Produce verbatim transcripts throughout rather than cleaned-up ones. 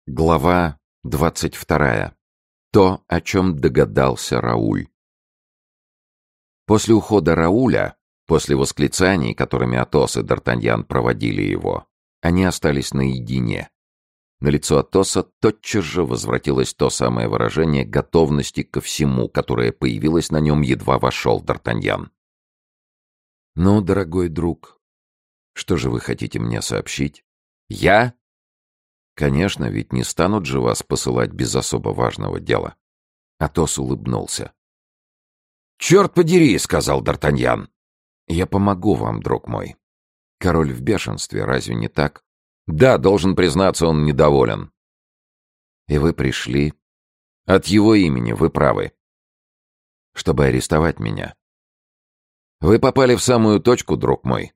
Глава двадцать вторая. То, о чем догадался Рауль. После ухода Рауля, после восклицаний, которыми Атос и Д'Артаньян проводили его, они остались наедине. На лицо Атоса тотчас же возвратилось то самое выражение готовности ко всему, которое появилось на нем, едва вошел Д'Артаньян. «Ну, дорогой друг, что же вы хотите мне сообщить?» «Я?» «Конечно, ведь не станут же вас посылать без особо важного дела». Атос улыбнулся. «Черт подери!» — сказал Д'Артаньян. «Я помогу вам, друг мой. Король в бешенстве, разве не так?» «Да, должен признаться, он недоволен». «И вы пришли?» «От его имени, вы правы». «Чтобы арестовать меня?» «Вы попали в самую точку, друг мой».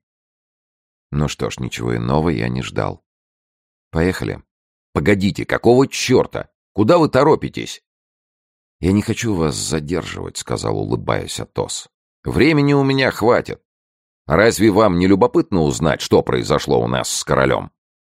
«Ну что ж, ничего иного я не ждал. Поехали». «Погодите, какого черта? Куда вы торопитесь?» «Я не хочу вас задерживать», — сказал, улыбаясь Атос. «Времени у меня хватит. Разве вам не любопытно узнать, что произошло у нас с королем?»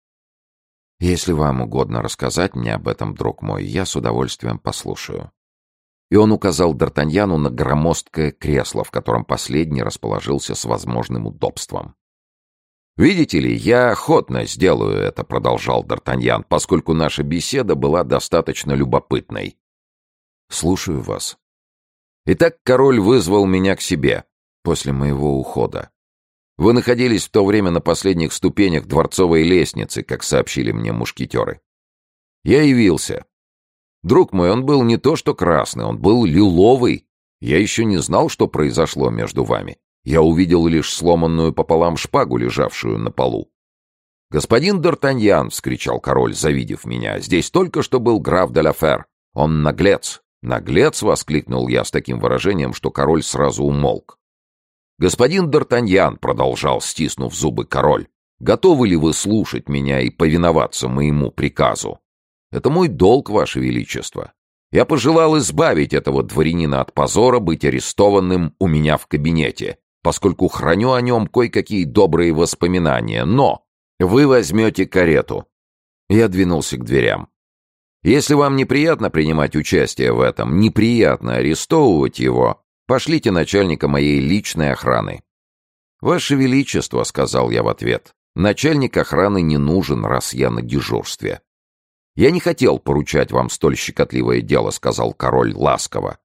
«Если вам угодно рассказать мне об этом, друг мой, я с удовольствием послушаю». И он указал Д'Артаньяну на громоздкое кресло, в котором последний расположился с возможным удобством. «Видите ли, я охотно сделаю это», — продолжал Д'Артаньян, «поскольку наша беседа была достаточно любопытной». «Слушаю вас». «Итак, король вызвал меня к себе после моего ухода. Вы находились в то время на последних ступенях дворцовой лестницы, как сообщили мне мушкетеры. Я явился. Друг мой, он был не то что красный, он был лиловый. Я еще не знал, что произошло между вами. Я увидел лишь сломанную пополам шпагу, лежавшую на полу. «Господин Д'Артаньян!» — вскричал король, завидев меня. «Здесь только что был граф де ла Фер. Он наглец!» «Наглец!» — воскликнул я с таким выражением, что король сразу умолк. «Господин Д'Артаньян!» — продолжал, стиснув зубы король. «Готовы ли вы слушать меня и повиноваться моему приказу? Это мой долг, ваше величество. Я пожелал избавить этого дворянина от позора быть арестованным у меня в кабинете, поскольку храню о нем кое-какие добрые воспоминания, но вы возьмете карету». Я двинулся к дверям. «Если вам неприятно принимать участие в этом, неприятно арестовывать его, пошлите начальника моей личной охраны». «Ваше Величество», — сказал я в ответ, — «начальник охраны не нужен, раз я на дежурстве». «Я не хотел поручать вам столь щекотливое дело», — сказал король ласково.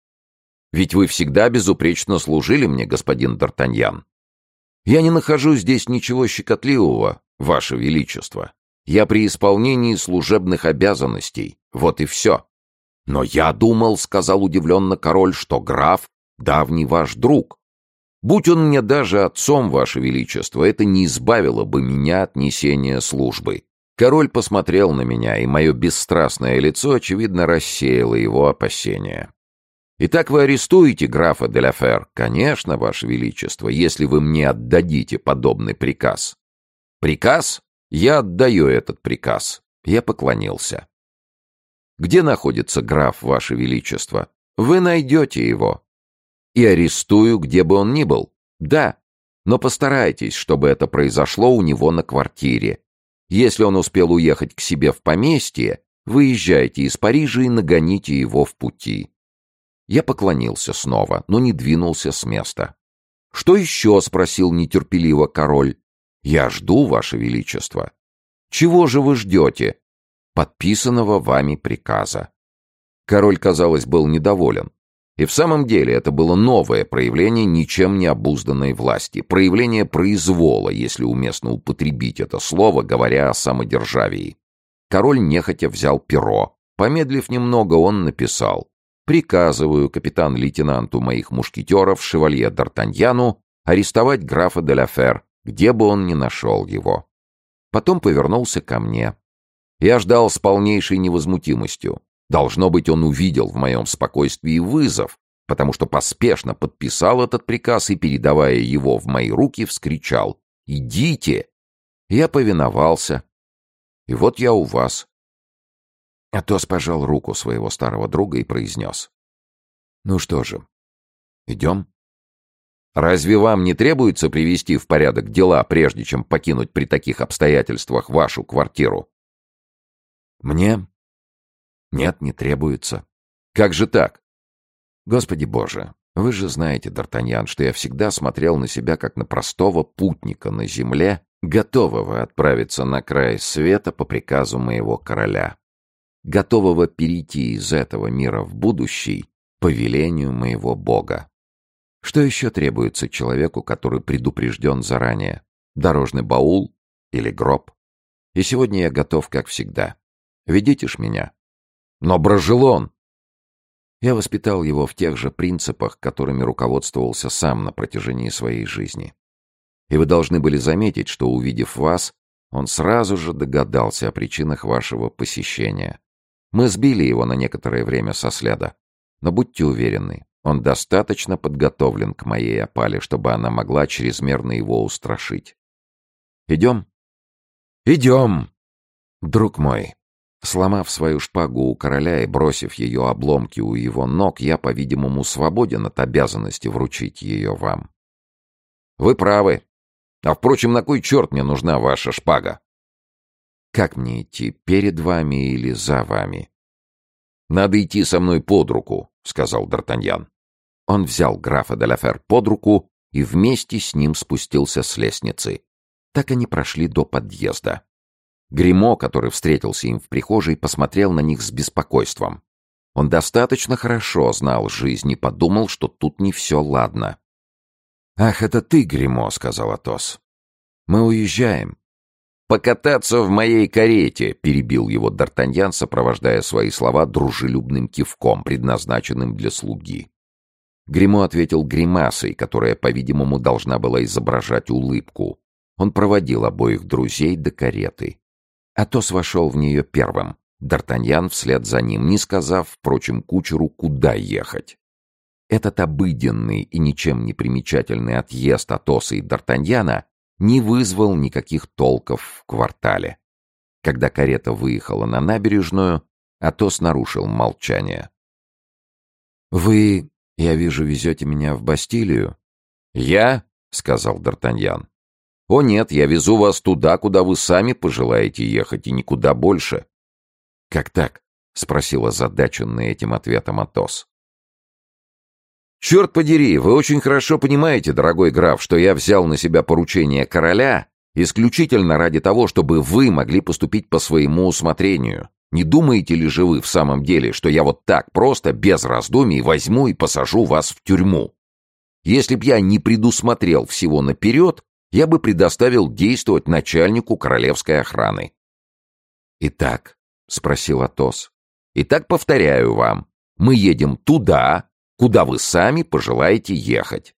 «Ведь вы всегда безупречно служили мне, господин Д'Артаньян. Я не нахожу здесь ничего щекотливого, ваше величество. Я при исполнении служебных обязанностей, вот и все». «Но я думал», — сказал удивленно король, — «что граф — давний ваш друг. Будь он мне даже отцом, ваше величество, это не избавило бы меня от несения службы». Король посмотрел на меня, и мое бесстрастное лицо, очевидно, рассеяло его опасения. «Итак, вы арестуете графа де ла Фер?» «Конечно, ваше величество, если вы мне отдадите подобный приказ». «Приказ? Я отдаю этот приказ». Я поклонился. «Где находится граф, ваше величество?» «Вы найдете его». «И арестую, где бы он ни был?» «Да, но постарайтесь, чтобы это произошло у него на квартире. Если он успел уехать к себе в поместье, выезжайте из Парижа и нагоните его в пути». Я поклонился снова, но не двинулся с места. «Что еще?» — спросил нетерпеливо король. «Я жду, ваше величество». «Чего же вы ждете?» «Подписанного вами приказа». Король, казалось, был недоволен. И в самом деле это было новое проявление ничем не обузданной власти, проявление произвола, если уместно употребить это слово, говоря о самодержавии. Король нехотя взял перо. Помедлив немного, он написал: «Приказываю капитан-лейтенанту моих мушкетеров, шевалье Д'Артаньяну, арестовать графа де ла Фер, где бы он ни нашел его». Потом повернулся ко мне. Я ждал с полнейшей невозмутимостью. Должно быть, он увидел в моем спокойствии вызов, потому что поспешно подписал этот приказ и, передавая его в мои руки, вскричал: «Идите!» Я повиновался. И вот я у вас. Атос пожал руку своего старого друга и произнес: «Ну что же, идем?» «Разве вам не требуется привести в порядок дела, прежде чем покинуть при таких обстоятельствах вашу квартиру?» Мне? Нет, не требуется. Как же так? Господи Боже, вы же знаете, Д'Артаньян, что я всегда смотрел на себя как на простого путника на земле, готового отправиться на край света по приказу моего короля, готового перейти из этого мира в будущий по велению моего Бога. Что еще требуется человеку, который предупрежден заранее? Дорожный баул или гроб? И сегодня я готов, как всегда. Ведите ж меня. Но Брожелон! Я воспитал его в тех же принципах, которыми руководствовался сам на протяжении своей жизни. И вы должны были заметить, что, увидев вас, он сразу же догадался о причинах вашего посещения. Мы сбили его на некоторое время со следа. Но будьте уверены, он достаточно подготовлен к моей опале, чтобы она могла чрезмерно его устрашить. Идем? Идем! Друг мой, сломав свою шпагу у короля и бросив ее обломки у его ног, я, по-видимому, свободен от обязанности вручить ее вам. Вы правы. А, впрочем, на кой черт мне нужна ваша шпага? Как мне идти, перед вами или за вами? Надо идти со мной под руку, — сказал Д'Артаньян. Он взял графа де ла Фер под руку и вместе с ним спустился с лестницы. Так они прошли до подъезда. Гримо, который встретился им в прихожей, посмотрел на них с беспокойством. Он достаточно хорошо знал жизнь и подумал, что тут не все ладно. «Ах, это ты, Гримо», — сказал Атос. «Мы уезжаем». «Покататься в моей карете», — перебил его Д'Артаньян, сопровождая свои слова дружелюбным кивком, предназначенным для слуги. Гримо ответил гримасой, которая, по-видимому, должна была изображать улыбку. Он проводил обоих друзей до кареты. Атос вошел в нее первым, Д'Артаньян вслед за ним, не сказав, впрочем, кучеру, куда ехать. Этот обыденный и ничем не примечательный отъезд Атоса и Д'Артаньяна не вызвал никаких толков в квартале. Когда карета выехала на набережную, Атос нарушил молчание. «Вы, я вижу, везете меня в Бастилию?» «Я?» — сказал Д'Артаньян. «О нет, я везу вас туда, куда вы сами пожелаете ехать, и никуда больше». «Как так?» — спросил озадаченный этим ответом Атос. «Черт подери, вы очень хорошо понимаете, дорогой граф, что я взял на себя поручение короля исключительно ради того, чтобы вы могли поступить по своему усмотрению. Не думаете ли же вы в самом деле, что я вот так просто, без раздумий, возьму и посажу вас в тюрьму? Если б я не предусмотрел всего наперед, я бы предоставил действовать начальнику королевской охраны». «Итак?» — спросил Атос. «Итак, повторяю вам, мы едем туда, куда вы сами пожелаете ехать».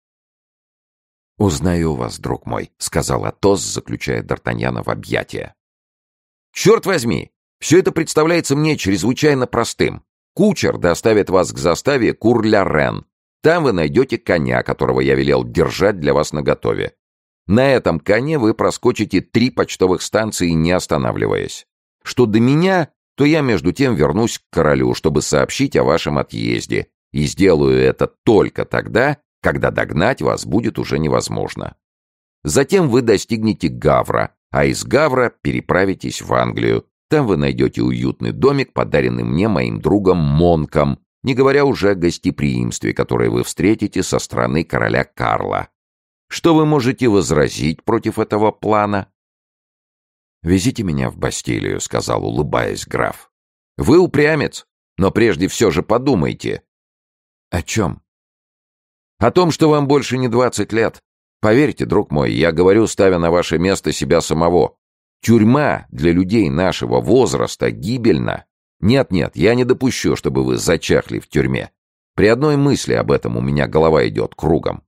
«Узнаю вас, друг мой», — сказал Атос, заключая Д'Артаньяна в объятия. «Черт возьми! Все это представляется мне чрезвычайно простым. Кучер доставит вас к заставе Кур-ля-Рен. Там вы найдете коня, которого я велел держать для вас наготове. На этом коне вы проскочите три почтовых станции, не останавливаясь. Что до меня, то я между тем вернусь к королю, чтобы сообщить о вашем отъезде, и сделаю это только тогда, когда догнать вас будет уже невозможно. Затем вы достигнете Гавра, а из Гавра переправитесь в Англию. Там вы найдете уютный домик, подаренный мне моим другом Монком, не говоря уже о гостеприимстве, которое вы встретите со стороны короля Карла. Что вы можете возразить против этого плана?» «Везите меня в Бастилию», — сказал, улыбаясь граф. «Вы упрямец, но прежде все же подумайте». «О чем?» «О том, что вам больше не двадцать лет. Поверьте, друг мой, я говорю, ставя на ваше место себя самого. Тюрьма для людей нашего возраста гибельна. Нет-нет, я не допущу, чтобы вы зачахли в тюрьме. При одной мысли об этом у меня голова идет кругом».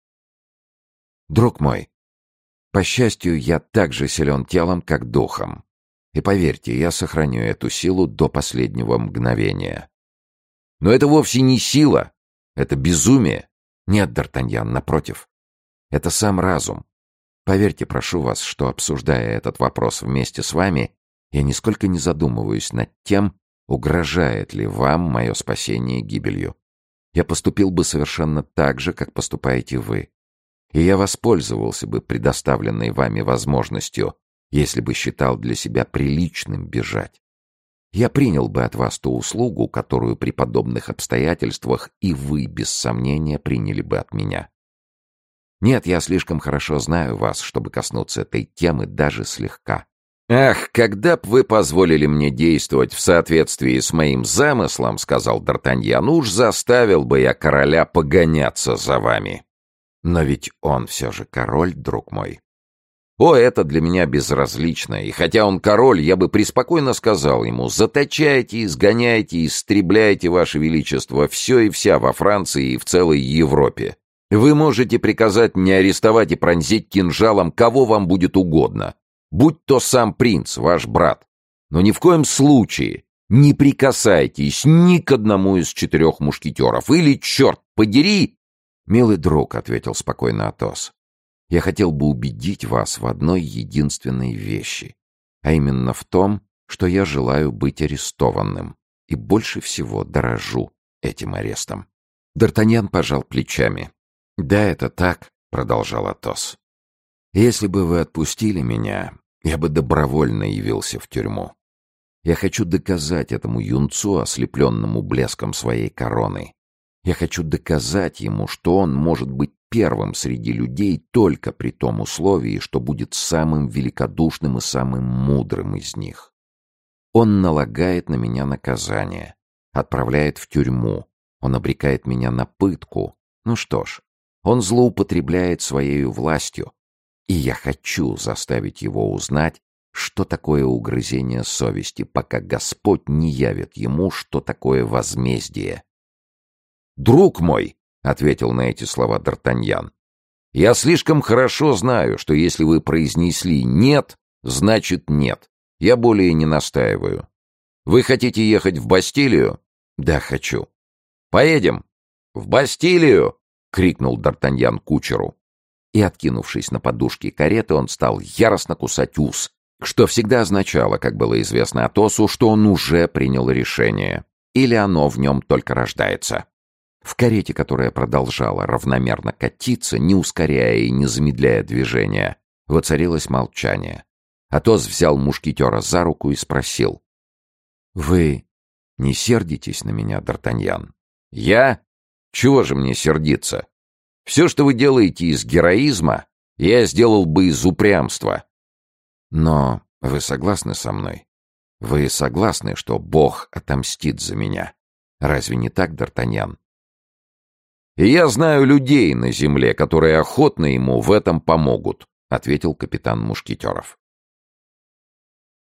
«Друг мой, по счастью, я так же силен телом, как духом. И поверьте, я сохраню эту силу до последнего мгновения». «Но это вовсе не сила, это безумие». «Нет, Д'Артаньян, напротив. Это сам разум. Поверьте, прошу вас, что, обсуждая этот вопрос вместе с вами, я нисколько не задумываюсь над тем, угрожает ли вам мое спасение гибелью. Я поступил бы совершенно так же, как поступаете вы. И я воспользовался бы предоставленной вами возможностью, если бы считал для себя приличным бежать. Я принял бы от вас ту услугу, которую при подобных обстоятельствах и вы, без сомнения, приняли бы от меня. Нет, я слишком хорошо знаю вас, чтобы коснуться этой темы даже слегка. «Ах, когда б вы позволили мне действовать в соответствии с моим замыслом, — сказал Д'Артаньян, — уж заставил бы я короля погоняться за вами. Но ведь он все же король, друг мой. О, это для меня безразлично, и хотя он король, я бы преспокойно сказал ему: заточайте, изгоняйте, истребляйте, ваше величество, все и вся во Франции и в целой Европе. Вы можете приказать мне арестовать и пронзить кинжалом кого вам будет угодно, будь то сам принц, ваш брат. Но ни в коем случае не прикасайтесь ни к одному из четырех мушкетеров, или, черт подери!» «Милый друг, — ответил спокойно Атос, — я хотел бы убедить вас в одной единственной вещи, а именно в том, что я желаю быть арестованным и больше всего дорожу этим арестом». Д'Артаньян пожал плечами. «Да, это так, — продолжал Атос. Если бы вы отпустили меня, я бы добровольно явился в тюрьму. Я хочу доказать этому юнцу, ослепленному блеском своей короны. Я хочу доказать ему, что он может быть первым среди людей только при том условии, что будет самым великодушным и самым мудрым из них. Он налагает на меня наказание, отправляет в тюрьму, он обрекает меня на пытку. Ну что ж, он злоупотребляет своей властью, и я хочу заставить его узнать, что такое угрызение совести, пока Господь не явит ему, что такое возмездие. «Друг мой, — ответил на эти слова Д'Артаньян, — я слишком хорошо знаю, что если вы произнесли «нет», значит «нет». Я более не настаиваю. Вы хотите ехать в Бастилию?» «Да, хочу». «Поедем!» «В Бастилию!» — крикнул Д'Артаньян кучеру. И, откинувшись на подушке кареты, он стал яростно кусать ус, что всегда означало, как было известно Атосу, что он уже принял решение, или оно в нем только рождается. В карете, которая продолжала равномерно катиться, не ускоряя и не замедляя движения, воцарилось молчание. Атос взял мушкетера за руку и спросил: «Вы не сердитесь на меня, Д'Артаньян?» «Я? Чего же мне сердиться? Все, что вы делаете из героизма, я сделал бы из упрямства». «Но вы согласны со мной? Вы согласны, что Бог отомстит за меня? Разве не так, Д'Артаньян?» «И я знаю людей на земле, которые охотно ему в этом помогут», — ответил капитан мушкетеров.